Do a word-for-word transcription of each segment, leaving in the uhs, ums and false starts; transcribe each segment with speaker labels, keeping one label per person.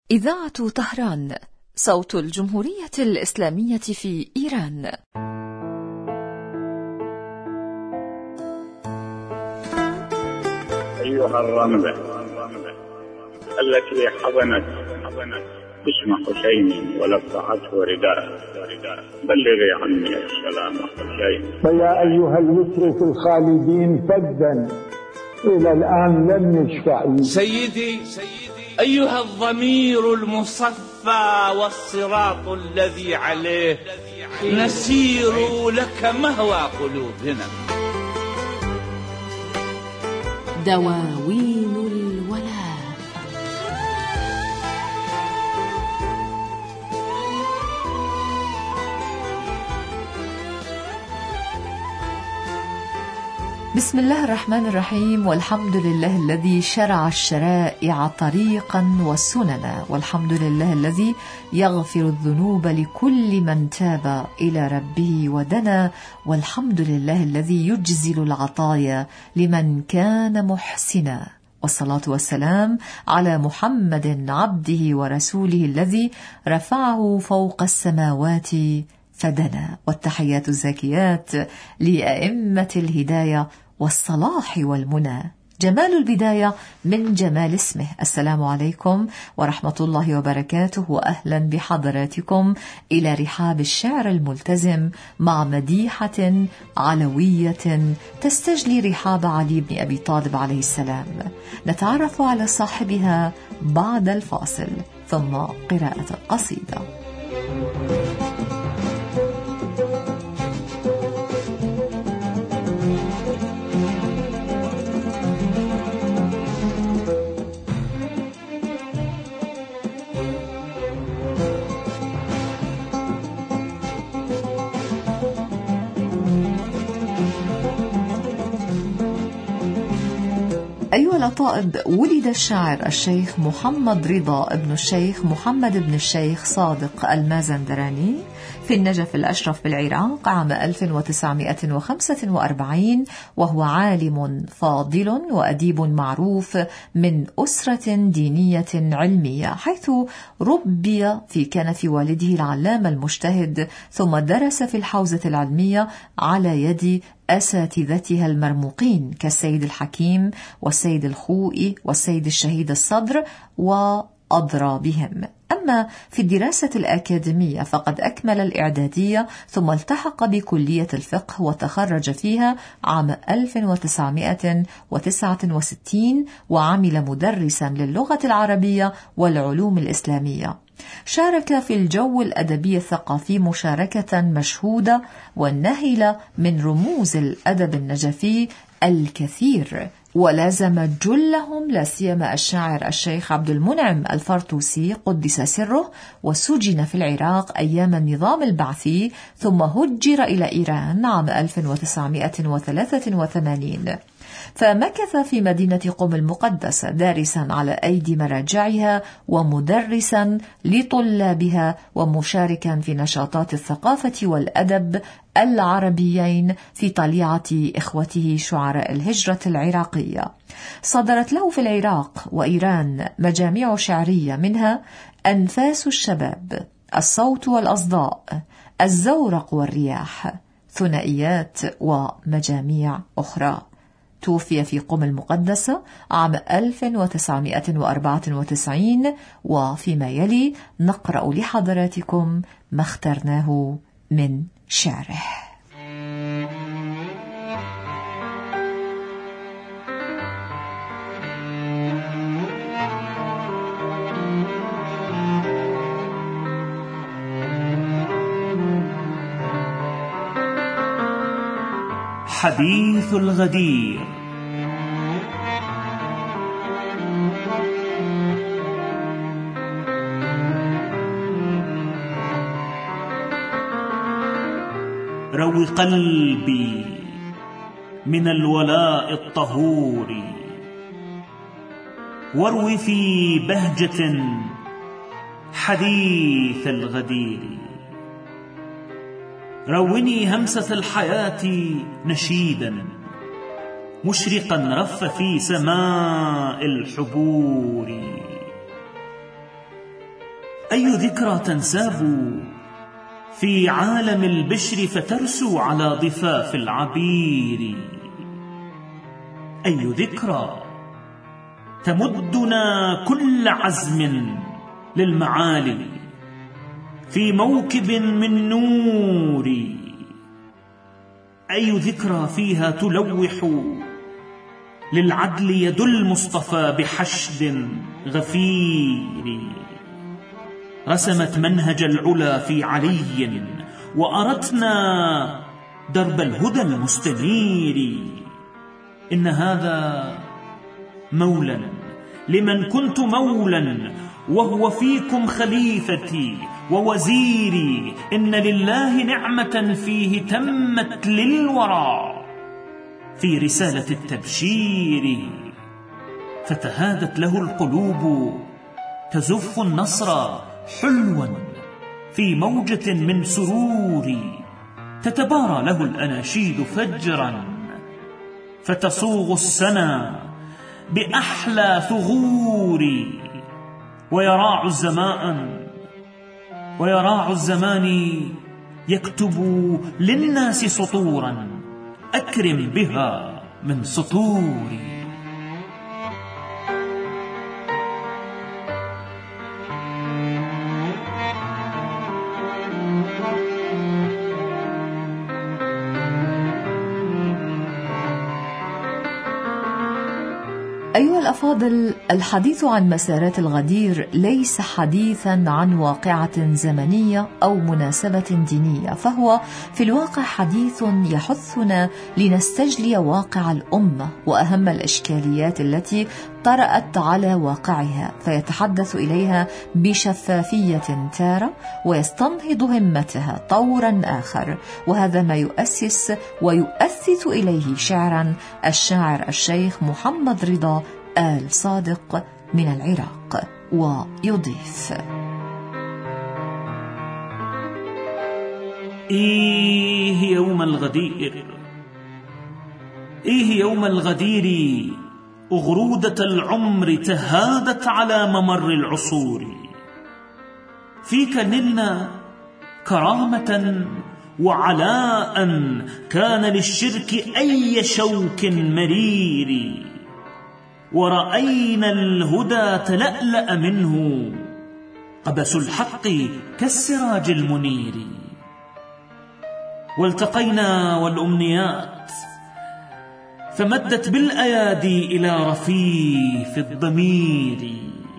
Speaker 1: إذاعة طهران، صوت الجمهورية الإسلامية في إيران.
Speaker 2: أيها الرملة التي حضنت اسم حسين ولفعته رداء، بلغي عني السلام حسين.
Speaker 3: فيا أيها المترك الخالدين فدا إلى الآن لم يشفع.
Speaker 4: سيدي أيها الضمير المصفى والصراط الذي عليه نسير لك مهوى قلوبنا.
Speaker 1: دواوين الولاء. بسم الله الرحمن الرحيم، والحمد لله الذي شرع الشرائع طريقا وسننا، والحمد لله الذي يغفر الذنوب لكل من تاب إلى ربه ودنا، والحمد لله الذي يجزل العطايا لمن كان محسنا، والصلاة والسلام على محمد عبده ورسوله الذي رفعه فوق السماوات فدنا، والتحيات الزاكيات لأئمة الهداية والصلاح والمنى. جمال البداية من جمال اسمه. السلام عليكم ورحمة الله وبركاته، وأهلا بحضراتكم إلى رحاب الشعر الملتزم مع مديحة علوية تستجلي رحاب علي بن أبي طالب عليه السلام. نتعرف على صاحبها بعد الفاصل، ثم قراءة القصيدة. أيها الأطائب، ولد الشاعر الشيخ محمد رضا ابن الشيخ محمد بن الشيخ صادق المازندراني في النجف الأشرف بالعراق عام ألف وتسعمائة وخمسة وأربعين، وهو عالم فاضل وأديب معروف من أسرة دينية علمية، حيث ربي في كنف والده العلامة المجتهد، ثم درس في الحوزة العلمية على يد أساتذتها المرموقين كالسيد الحكيم والسيد الخوئي والسيد الشهيد الصدر وأضرى بهم. أما في الدراسة الأكاديمية فقد أكمل الإعدادية، ثم التحق بكلية الفقه وتخرج فيها عام ألف وتسعمائة وتسعة وستين، وعمل مدرسا للغة العربية والعلوم الإسلامية. شارك في الجو الأدبي الثقافي مشاركة مشهودة، ونهل من رموز الأدب النجفي الكثير، ولازم جلهم لا سيما الشاعر الشيخ عبد المنعم الفرطوسي قدس سره، وسجن في العراق أيام النظام البعثي، ثم هجر إلى إيران عام ألف وتسعمائة وثلاثة وثمانين، فمكث في مدينة قم المقدسة دارسا على أيدي مراجعها ومدرسا لطلابها، ومشاركا في نشاطات الثقافة والأدب العربيين في طليعة إخوته شعراء الهجرة العراقية. صدرت له في العراق وإيران مجاميع شعرية، منها أنفاس الشباب، الصوت والأصداء، الزورق والرياح، ثنائيات، ومجاميع أخرى. توفي في قم المقدسة عام ألف وتسعمائة وأربعة وتسعين، وفيما يلي نقرأ لحضراتكم ما اخترناه من شعره.
Speaker 5: حديث الغدير. روي قلبي من الولاء الطهور، واروي في بهجة حديث الغدير. روني همسة الحياة نشيدا مشرقا رف في سماء الحبور. أي ذكرى تنساب في عالم البشر فترسو على ضفاف العبير؟ أي ذكرى تمدنا كل عزم للمعالي في موكب من نور؟ أي ذكرى فيها تلوح للعدل يد المصطفى بحشد غفير؟ رسمت منهج العلا في علي وأردنا درب الهدى المستنير. إن هذا مولا لمن كنت مولا وهو فيكم خليفتي ووزيري. إن لله نعمة فيه تمت للورى في رسالة التبشير. فتهادت له القلوب تزف النصر حلوا في موجة من سرور. تتبارى له الأناشيد فجرا فتصوغ السنا بأحلى ثغور. ويراع الزمان ويراع الزمان يكتب للناس سطورا أكرم بها من سطوري.
Speaker 1: أيها الأفاضل، الحديث عن مسارات الغدير ليس حديثا عن واقعة زمنية أو مناسبة دينية، فهو في الواقع حديث يحثنا لنستجلي واقع الأمة وأهم الإشكاليات التي طرأت على واقعها، فيتحدث إليها بشفافية تارة ويستنهض همتها طورا آخر. وهذا ما يؤسس ويؤسس إليه شعرا الشاعر الشيخ محمد رضا آل صادق من العراق. ويضيف:
Speaker 5: إيه يوم الغدير، إيه يوم الغدير، أغرودة العمر تهادت على ممر العصور. فيك نلنا كرامة وعلاء كان للشرك أي شوك مرير. ورأينا الهدى تلألأ منه قبس الحق كالسراج المنير. والتقينا والأمنيات فمدت بالأيادي إلى رفيف الضمير.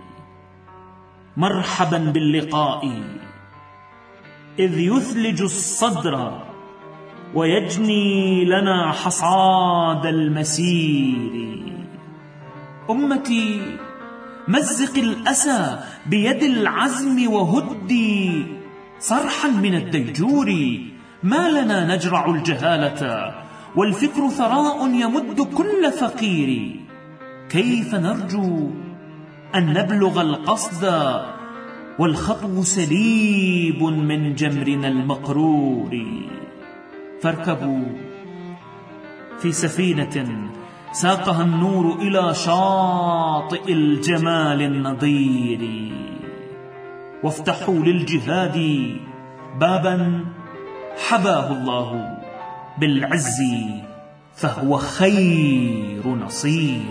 Speaker 5: مرحبا باللقاء إذ يثلج الصدر ويجني لنا حصاد المسير. أمتي مزق الأسى بيد العزم وهدي صرحا من الديجور. ما لنا نجرع الجهالة والفكر ثراء يمد كل فقير. كيف نرجو أن نبلغ القصد والخطو سليب من جمرنا المقرور. فاركبوا في سفينة ساقها النور إلى شاطئ الجمال النضير. وافتحوا للجهاد بابا حباه الله بالعز فهو خير نصير.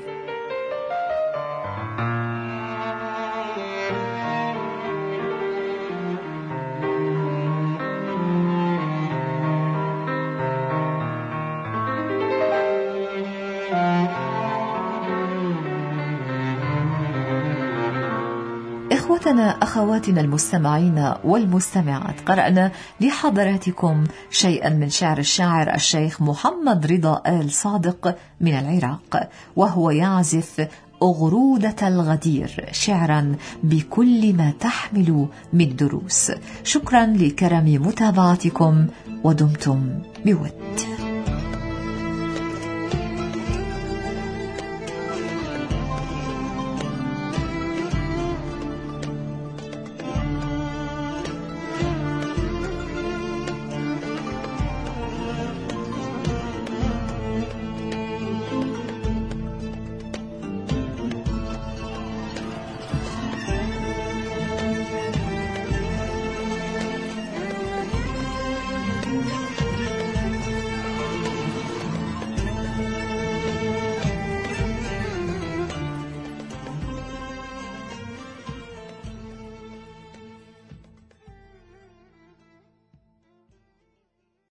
Speaker 1: إخوتنا أخواتنا المستمعين والمستمعات، قرأنا لحضراتكم شيئا من شعر الشاعر الشيخ محمد رضا آل صادق من العراق، وهو يعزف أغرودة الغدير، شعرا بكل ما تحمل من دروس. شكرا لكرم متابعتكم ودمتم بود.